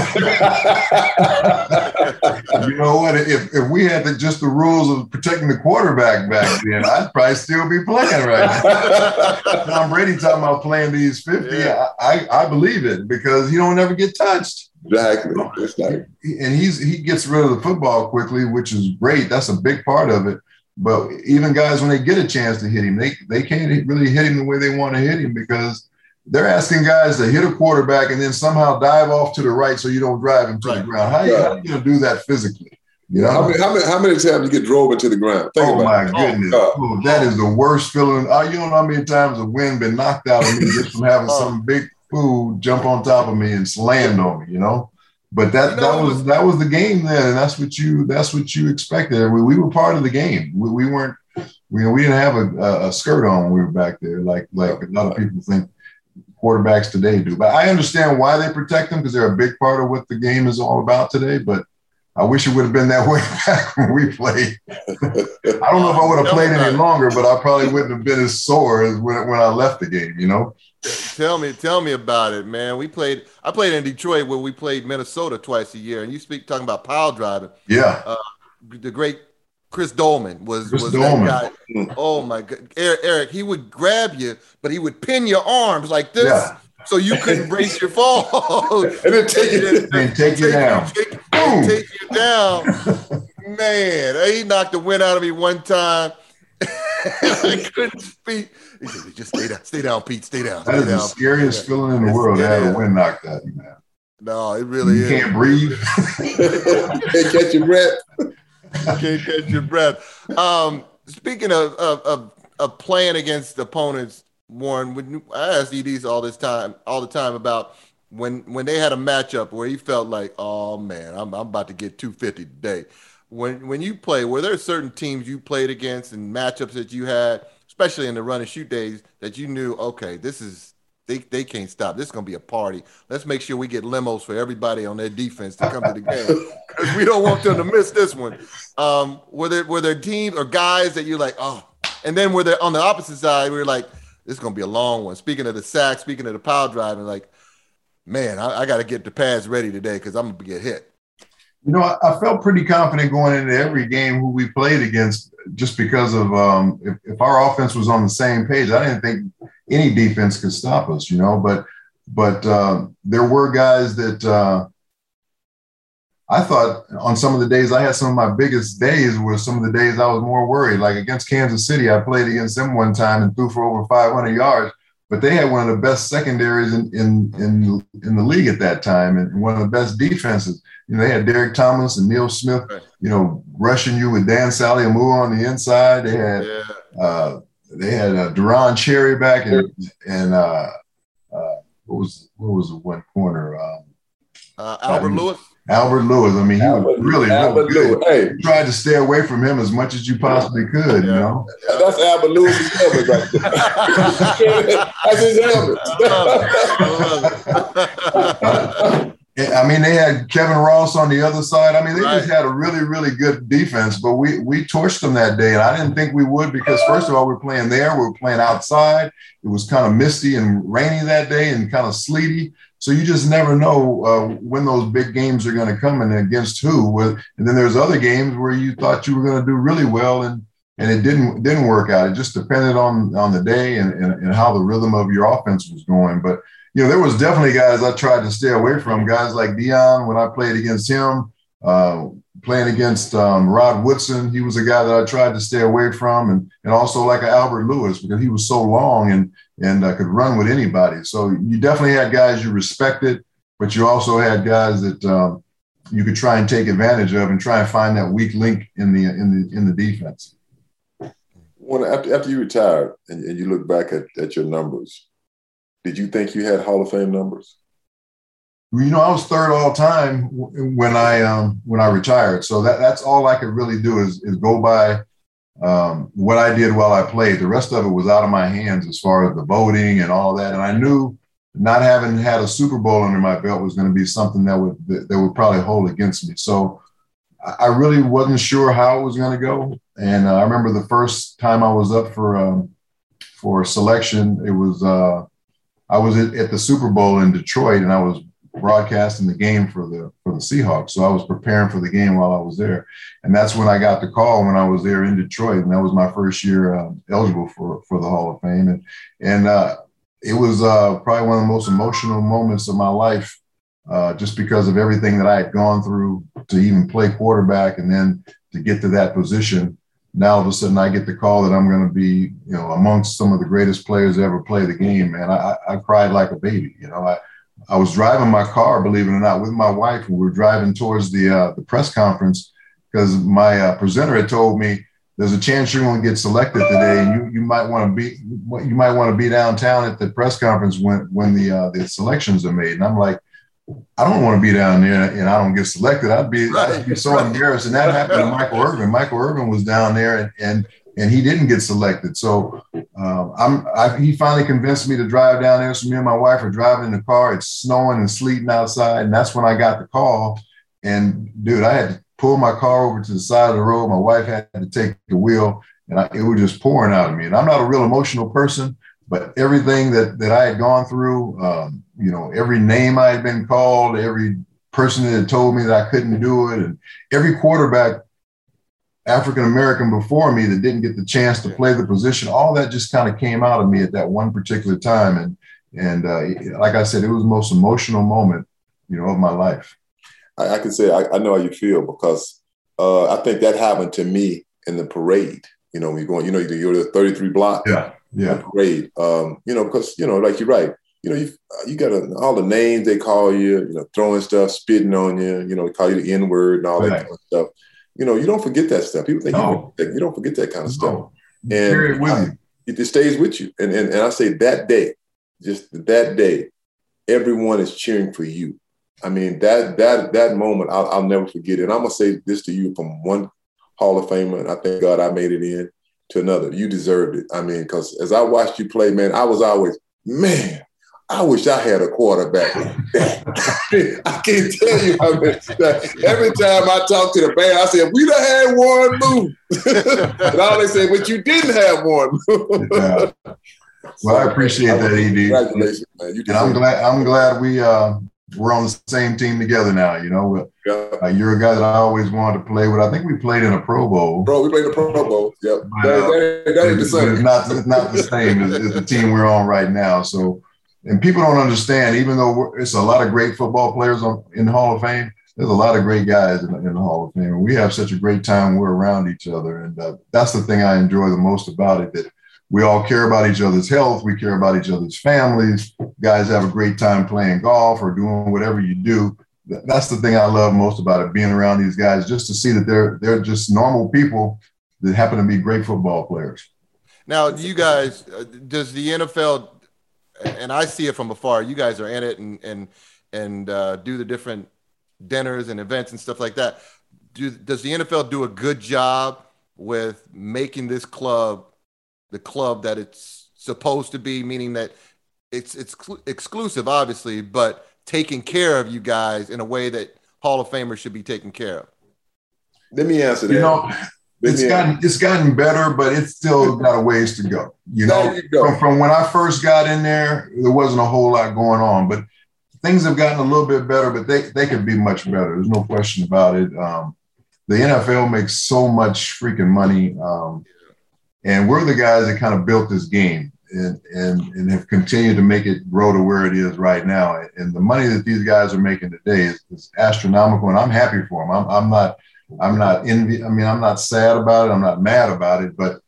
You know what? If if we had the, just the rules of protecting the quarterback back then, I'd probably still be playing right now. Tom Brady talking about playing these fifty. Yeah. I, I I believe it because he don't ever get touched. Exactly. Like, and he's he gets rid of the football quickly, which is great. That's a big part of it. But even guys, when they get a chance to hit him, they, they can't really hit him the way they want to hit him because they're asking guys to hit a quarterback and then somehow dive off to the right so you don't drive him to right. the ground. How, yeah. how are you going to do that physically? You know? How many, how many, how many times you get drove into the ground? Think oh, about my it. goodness. Oh, oh, that is the worst feeling. Oh, you don't know how many times the wind been knocked out of me just from having some big fool jump on top of me and slammed on me, you know? But that, you know, that was that was the game then, and that's what you that's what you expected. We, we were part of the game. We, we weren't, we, we didn't have a, a skirt on when we were back there, like like a lot of people think quarterbacks today do. But I understand why they protect them because they're a big part of what the game is all about today. But I wish it would have been that way back when we played. I don't know if I would have played any longer, but I probably wouldn't have been as sore as when when I left the game. You know. Tell me, tell me about it, man. We played. I played in Detroit where we played Minnesota twice a year, and you speak talking about pile driving. Yeah, uh, the great Chris Dolman was Chris was Dolman. that guy. Oh my God, Eric, Eric, he would grab you, but he would pin your arms like this, yeah. so you couldn't brace your fall, and then take it, and take you down, take, and take you down. Man, he knocked the wind out of me one time. I couldn't speak. He said, "Just stay down, stay down, Pete, stay down." That stay is down. the scariest feeling in the world to have the wind knocked out of you, man. No, it really you is. You can't breathe. Can't catch your breath. Can't catch your breath. Um, speaking of, of of of playing against opponents, Warren, when I ask E Ds all this time, all the time about when when they had a matchup where he felt like, oh man, I'm I'm about to get two fifty today. When when you play, were there certain teams you played against and matchups that you had, especially in the run and shoot days, that you knew, okay, this is they they can't stop. This is gonna be a party. Let's make sure we get limos for everybody on their defense to come to the game because we don't want them to miss this one. Um, were there were there teams or guys that you're like, oh, and then were there on the opposite side, we were like, this is gonna be a long one. Speaking of the sack, speaking of the pile driving, like, man, I, I got to get the pads ready today because I'm gonna get hit. You know, I, I felt pretty confident going into every game who we played against just because of um, if, if our offense was on the same page, I didn't think any defense could stop us, you know, but but uh, there were guys that uh, I thought on some of the days I had some of my biggest days were some of the days I was more worried. Like against Kansas City, I played against them one time and threw for over five hundred yards. But they had one of the best secondaries in, in in in the league at that time, and one of the best defenses. You know, they had Derek Thomas and Neil Smith, you know, rushing you with Dan Saliamua on the inside. They had yeah. uh, they had uh, Deron Cherry back, and and uh, uh, what was what was the one corner? Um, uh, Albert Lewis. Albert Lewis. I mean, he Albert, was really, Albert really good. Lewis. Hey. You tried to stay away from him as much as you possibly could, yeah. you know? That's Albert Lewis's helmet right there. That's his helmet. I mean, they had Kevin Ross on the other side. I mean, they right. just had a really, really good defense, but we we torched them that day, and I didn't think we would because, first of all, we were playing there. We were playing outside. It was kind of misty and rainy that day and kind of sleety. So you just never know uh, when those big games are going to come and against who. And then there's other games where you thought you were going to do really well, and and it didn't didn't work out. It just depended on on the day and, and, and how the rhythm of your offense was going. But, you know, there was definitely guys I tried to stay away from, guys like Dion when I played against him, uh, playing against um, Rod Woodson. He was a guy that I tried to stay away from, and and also like an Albert Lewis because he was so long and and uh, could run with anybody. So you definitely had guys you respected, but you also had guys that um, you could try and take advantage of and try and find that weak link in the in the in the defense. When after after you retired and, and you look back at, at your numbers, did you think you had Hall of Fame numbers? You know, I was third all time when I um, when I retired. So that that's all I could really do is is go by um, what I did while I played. The rest of it was out of my hands as far as the voting and all that. And I knew not having had a Super Bowl under my belt was going to be something that would that would probably hold against me. So I really wasn't sure how it was going to go. And uh, I remember the first time I was up for um, for selection, it was uh, I was at, at the Super Bowl in Detroit, and I was broadcasting the game for the for the Seahawks. So I was preparing for the game while I was there, and that's when I got the call when I was there in Detroit, and that was my first year uh, eligible for for the Hall of Fame, and and uh, it was uh, probably one of the most emotional moments of my life, uh, just because of everything that I had gone through to even play quarterback, and then to get to that position. Now all of a sudden I get the call that I'm going to be, you know, amongst some of the greatest players to ever play the game, man. I, I cried like a baby. You know, I, I was driving my car, believe it or not, with my wife, and we were driving towards the uh, the press conference because my uh, presenter had told me there's a chance you're going to get selected today, and you you might want to be you might want to be downtown at the press conference when when the uh, the selections are made. And I'm like, I don't want to be down there and I don't get selected. I'd be, right. I'd be so right. embarrassed. And that happened to Michael Irvin. Michael Irvin was down there and and, and he didn't get selected. So um, I'm I, he finally convinced me to drive down there. So me and my wife are driving in the car. It's snowing and sleeting outside. And that's when I got the call. And dude, I had to pull my car over to the side of the road. My wife had to take the wheel, and I, it was just pouring out of me. And I'm not a real emotional person, but everything that that I had gone through, um, you know, every name I had been called, every person that had told me that I couldn't do it, and every quarterback, African-American before me that didn't get the chance to play the position, all that just kind of came out of me at that one particular time. And, and uh, like I said, it was the most emotional moment, you know, of my life. I, I can say, I, I know how you feel, because uh, I think that happened to me in the parade. You know, when you're going, you know, you're the thirty-three block. Yeah, yeah. Parade. Um, you know, because, you know, like you're right. You know, you you got a, all the names they call you, you know, throwing stuff, spitting on you, you know, they call you the N-word and all right. that kind of stuff. You know, you don't forget that stuff. People think no. you, don't, you don't forget that kind of no. stuff. And it, with I, you. it just stays with you. And, and and I say that day, just that day, everyone is cheering for you. I mean, that that that moment, I'll, I'll never forget it. And I'm going to say this to you from one Hall of Famer, and I thank God I made it in, to another. You deserved it. I mean, because as I watched you play, man, I was always, man, I wish I had a quarterback like that. I can't tell you how much. Every time I talk to the band, I say, we done had Warren Moon. And all they say, but you didn't have Warren Moon. Yeah. Well, I appreciate that, E D. Congratulations, man. You and I'm glad, I'm glad we, uh, we're on the same team together now, you know. Yeah. Uh, you're a guy that I always wanted to play with. I think we played in a Pro Bowl. Bro, we played in a Pro Bowl. Yep. But, uh, that, that, that ain't the same. It's not, it's not the same as, as the team we're on right now. So, and people don't understand, even though we're, it's a lot of great football players on, in the Hall of Fame, there's a lot of great guys in, in the Hall of Fame. And we have such a great time when we're around each other. And uh, that's the thing I enjoy the most about it, that we all care about each other's health. We care about each other's families. Guys have a great time playing golf or doing whatever you do. That's the thing I love most about it, being around these guys, just to see that they're they're just normal people that happen to be great football players. Now, you guys, uh, does the N F L, and I see it from afar, you guys are in it and and and uh, do the different dinners and events and stuff like that. Do, does the N F L do a good job with making this club the club that it's supposed to be, meaning that it's it's cl- exclusive, obviously, but taking care of you guys in a way that Hall of Famers should be taken care of? Let me answer that. You know, it's gotten it's gotten better, but it's still got a ways to go. You know, you go. From, from when I first got in there, there wasn't a whole lot going on, but things have gotten a little bit better, but they, they could be much better. There's no question about it. Um, the N F L makes so much freaking money. Um, And we're the guys that kind of built this game and, and, and have continued to make it grow to where it is right now. And the money that these guys are making today is, is astronomical, and I'm happy for them. I'm, I'm not, I'm not envy. I mean, I'm not sad about it. I'm not mad about it, but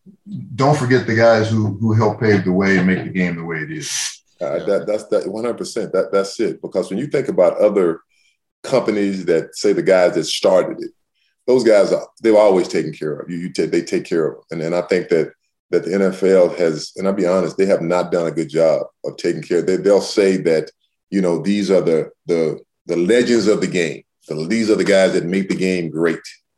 don't forget the guys who, who helped pave the way and make the game the way it is. Uh, that, that's that one hundred percent. That, that's it. Because when you think about other companies that say the guys that started it, those guys, are, they're always taken care of. You, you t- they take care of them. And, and I think that that the N F L has, and I'll be honest, they have not done a good job of taking care of. They, they'll say that, you know, these are the the the legends of the game. So these are the guys that make the game great.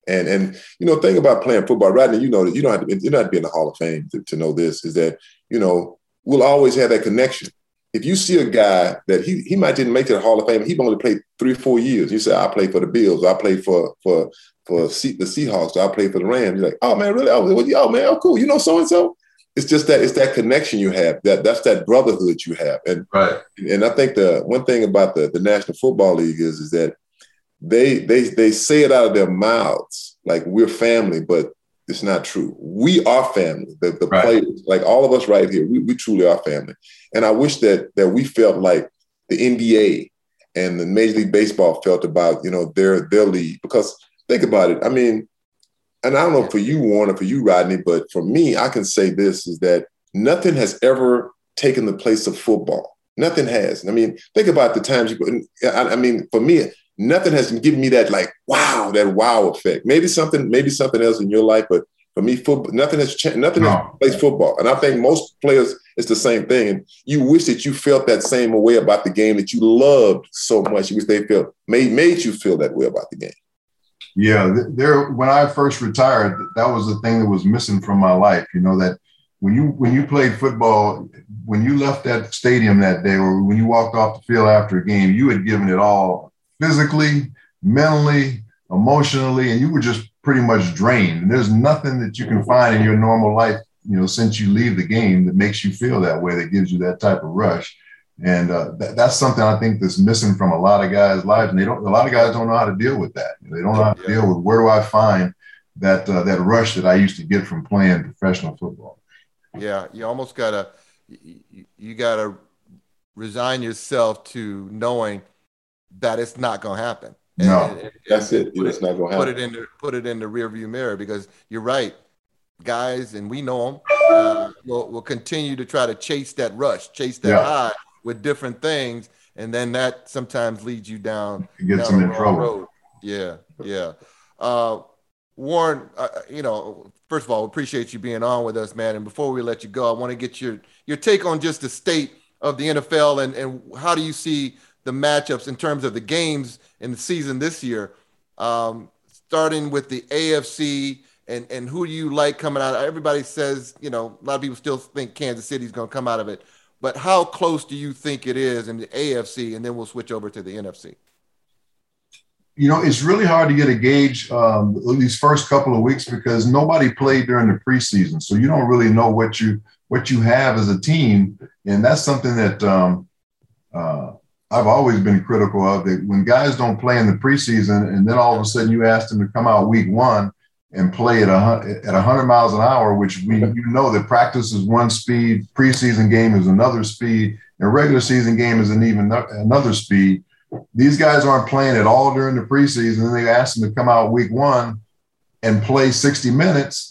And, and you know, thing about playing football, Rodney, you know that you don't have to, you don't have to be in the Hall of Fame to, to know this, is that, you know, we'll always have that connection. If you see a guy that he he might didn't make it to the Hall of Fame, he only played three or four years. You say, I played for the Bills, I played for for for C, the Seahawks, I played for the Rams. You're like, oh man, really? Oh, oh man, oh cool. You know so and so. It's just that it's that connection you have. That that's that brotherhood you have. And right. And I think the one thing about the, the National Football League is is that they they they say it out of their mouths like we're family, but it's not true. We are family. The, the right. players, like all of us right here, we, we truly are family. And I wish that that we felt like the N B A and the Major League Baseball felt about, you know, their their league. Because think about it. I mean, and I don't know for you, Warren, or for you, Rodney, but for me, I can say this is that nothing has ever taken the place of football. Nothing has. I mean, think about the times you. I, I mean, for me, nothing has given me that like wow, that wow effect. Maybe something, maybe something else in your life, but for me, football, nothing has changed. Nothing no. has replaced football. And I think most players, it's the same thing. And you wish that you felt that same way about the game that you loved so much. You wish they felt made made you feel that way about the game. Yeah, there. When I first retired, that was the thing that was missing from my life. You know that when you when you played football, when you left that stadium that day, or when you walked off the field after a game, you had given it all. Physically, mentally, emotionally, and you were just pretty much drained. And there's nothing that you can find in your normal life, you know, since you leave the game that makes you feel that way, that gives you that type of rush. And uh, that, that's something I think that's missing from a lot of guys' lives. And they don't. A lot of guys don't know how to deal with that. They don't know how to yeah. deal with where do I find that uh, that rush that I used to get from playing professional football. Yeah, you almost gotta you, you gotta resign yourself to knowing that it's not going to happen. No, and, and, that's it. Put it's it, not going to happen. Put it in the put it in the rearview mirror, because you're right, guys, and we know them. Uh, will will continue to try to chase that rush, chase that yeah. high with different things, and then that sometimes leads you down. It gets down them in trouble. Road. Yeah, yeah. Uh, Warren, uh, you know, first of all, appreciate you being on with us, man. And before we let you go, I want to get your your take on just the state of the N F L and and how do you see the matchups in terms of the games in the season this year, um, starting with the A F C and, and who do you like coming out? Everybody says, you know, a lot of people still think Kansas City is going to come out of it, but how close do you think it is in the A F C? And then we'll switch over to the N F C. You know, it's really hard to get a gauge um, these first couple of weeks because nobody played during the preseason. So you don't really know what you, what you have as a team. And that's something that, um, uh, I've always been critical of that when guys don't play in the preseason and then all of a sudden you ask them to come out week one and play at a at one hundred miles an hour, which we you know that practice is one speed, preseason game is another speed, and regular season game is an even another speed. These guys aren't playing at all during the preseason, and they ask them to come out week one and play sixty minutes.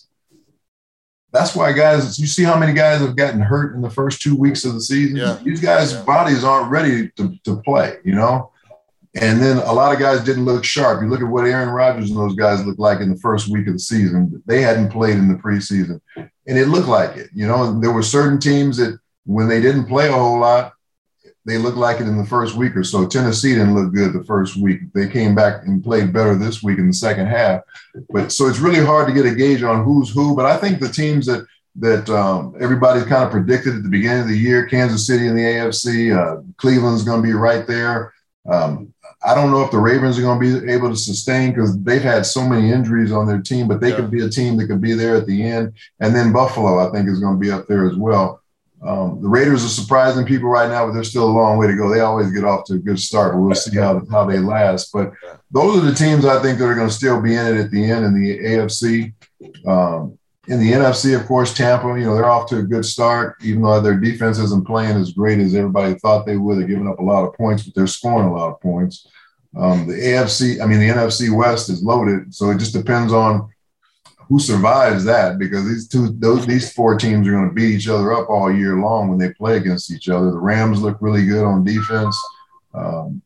That's why guys, you see how many guys have gotten hurt in the first two weeks of the season. Yeah. These guys' yeah. bodies aren't ready to, to play, you know? And then a lot of guys didn't look sharp. You look at what Aaron Rodgers and those guys looked like in the first week of the season. They hadn't played in the preseason. And it looked like it, you know? And there were certain teams that when they didn't play a whole lot, they looked like it in the first week or so. Tennessee didn't look good the first week. They came back and played better this week in the second half. But so it's really hard to get a gauge on who's who. But I think the teams that that um, everybody kind of predicted at the beginning of the year, Kansas City in the A F C, uh, Cleveland's going to be right there. Um, I don't know if the Ravens are going to be able to sustain because they've had so many injuries on their team, but they yeah. could be a team that could be there at the end. And then Buffalo, I think, is going to be up there as well. Um, the Raiders are surprising people right now, but there's still a long way to go. They always get off to a good start, but we'll see how, how they last. But those are the teams I think that are going to still be in it at the end in the A F C. Um, in the N F C, of course, Tampa, you know, they're off to a good start, even though their defense isn't playing as great as everybody thought they would. They're giving up a lot of points, but they're scoring a lot of points. Um, the A F C, I mean, the N F C West is loaded, so it just depends on who survives that, because these two, those, these four teams are going to beat each other up all year long when they play against each other. The Rams look really good on defense. Um,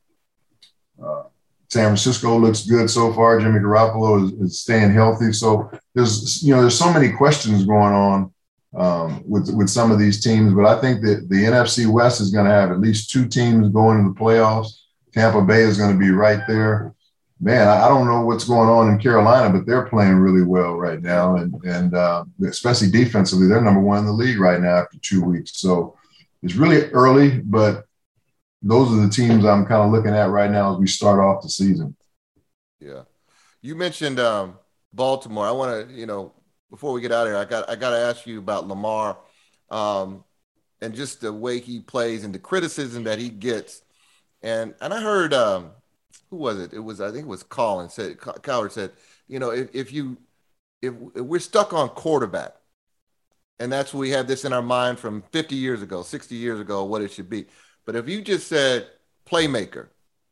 uh, San Francisco looks good so far. Jimmy Garoppolo is, is staying healthy. So there's, you know, there's so many questions going on um, with with some of these teams, but I think that the N F C West is going to have at least two teams going to the playoffs. Tampa Bay is going to be right there. man, I don't know what's going on in Carolina, but they're playing really well right now. And, and uh, especially defensively, they're number one in the league right now after two weeks. So it's really early, but those are the teams I'm kind of looking at right now as we start off the season. Yeah. You mentioned um, Baltimore. I want to, you know, before we get out of here, I got I got to ask you about Lamar um, and just the way he plays and the criticism that he gets. And and I heard, um, who was it? It was, I think it was Colin said, Coward said, you know, if, if you, if, if we're stuck on quarterback, and that's we have this in our mind from fifty years ago, sixty years ago, what it should be. But if you just said playmaker,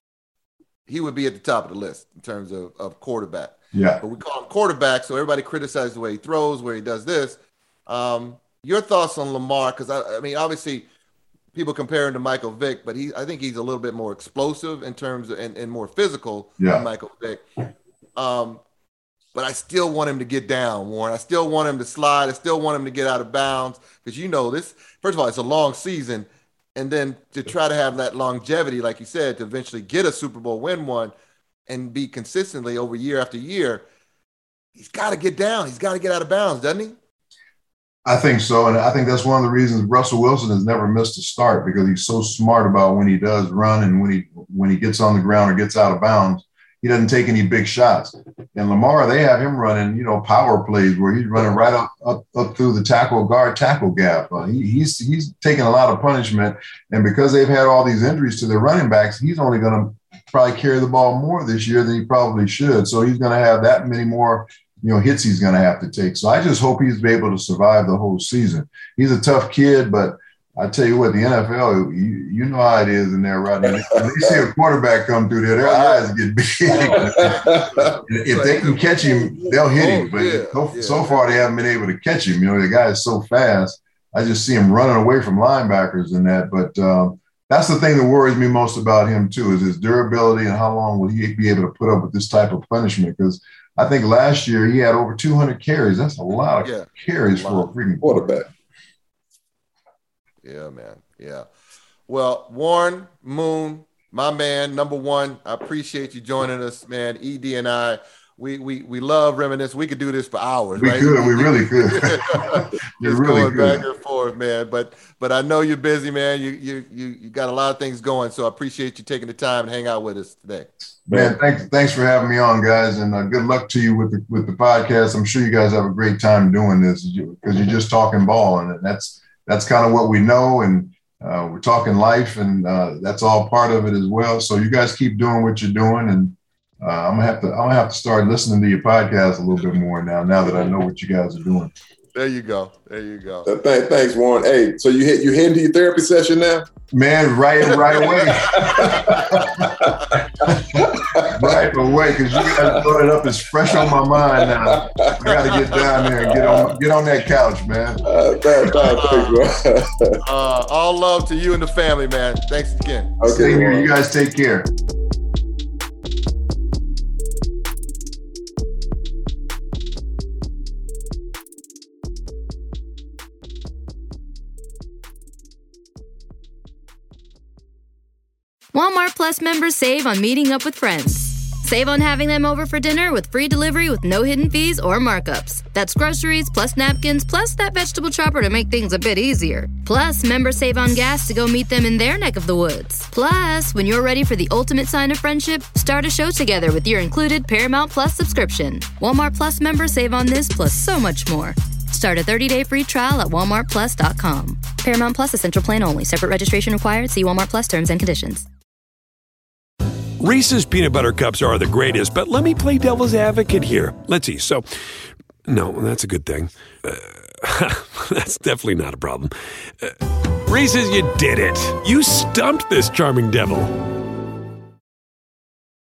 he would be at the top of the list in terms of, of quarterback. Yeah. But we call him quarterback, so everybody criticizes the way he throws, where he does this. Um, your thoughts on Lamar? Because, I, I mean, obviously, people compare him to Michael Vick, but he I think he's a little bit more explosive in terms of and, and more physical yeah. than Michael Vick. Um, but I still want him to get down, Warren. I still want him to slide. I still want him to get out of bounds because, you know, this, first of all, it's a long season. And then to try to have that longevity, like you said, to eventually get a Super Bowl, win one, and be consistently over year after year, he's got to get down. He's got to get out of bounds, doesn't he? I think so. And I think that's one of the reasons Russell Wilson has never missed a start, because he's so smart about when he does run and when he when he gets on the ground or gets out of bounds, he doesn't take any big shots. And Lamar, they have him running, you know, power plays where he's running right up up, up through the tackle guard tackle gap. Uh, he, he's he's taking a lot of punishment. And because they've had all these injuries to their running backs, he's only going to probably carry the ball more this year than he probably should. So he's going to have that many more, you know, hits he's going to have to take. So I just hope he's able to survive the whole season. He's a tough kid, but I tell you what, the N F L, you, you know how it is in there right now. When they see a quarterback come through there, their eyes get big. If they can catch him, they'll hit him. But yeah, so, yeah. so far, they haven't been able to catch him. You know, the guy is so fast. I just see him running away from linebackers and that. But um, that's the thing that worries me most about him, too, is his durability and how long will he be able to put up with this type of punishment. Because I think last year he had over two hundred carries. That's a lot of yeah. carries a for a freaking quarterback. Yeah, man. Yeah. Well, Warren Moon, my man, number one, I appreciate you joining us, man. E D and I, we we we love reminisce. We could do this for hours, we right? Could, we really could. Just really going could. back and forth, man. But but I know you're busy, man. You you you you got a lot of things going, so I appreciate you taking the time and hang out with us today. Man, thanks thanks for having me on, guys, and uh, good luck to you with the with the podcast. I'm sure you guys have a great time doing this because you're just talking ball, and that's that's kind of what we know, and uh, we're talking life, and uh, that's all part of it as well. So you guys keep doing what you're doing, and uh, I'm gonna have to I'm gonna have to start listening to your podcast a little bit more now. Now that I know what you guys are doing. There you go. There you go. Uh, th- thanks, Warren. Hey, so you hit you heading to your therapy session now? Man, right right away. Right away, because you guys brought it up. It's fresh on my mind now. I got to get down there and get on get on that couch, man. Uh, thanks, thanks, bro. uh, all love to you and the family, man. Thanks again. Okay, Same here. You guys take care. Walmart Plus members save on meeting up with friends. Save on having them over for dinner with free delivery with no hidden fees or markups. That's groceries plus napkins plus that vegetable chopper to make things a bit easier. Plus, members save on gas to go meet them in their neck of the woods. Plus, when you're ready for the ultimate sign of friendship, start a show together with your included Paramount Plus subscription. Walmart Plus members save on this plus so much more. Start a thirty-day free trial at walmart plus dot com. Paramount Plus Essential Plan only. Separate registration required. See Walmart Plus terms and conditions. Reese's peanut butter cups are the greatest, but let me play devil's advocate here. Let's see. So, no, that's a good thing. Uh, that's definitely not a problem. Uh, Reese's, you did it. You stumped this charming devil.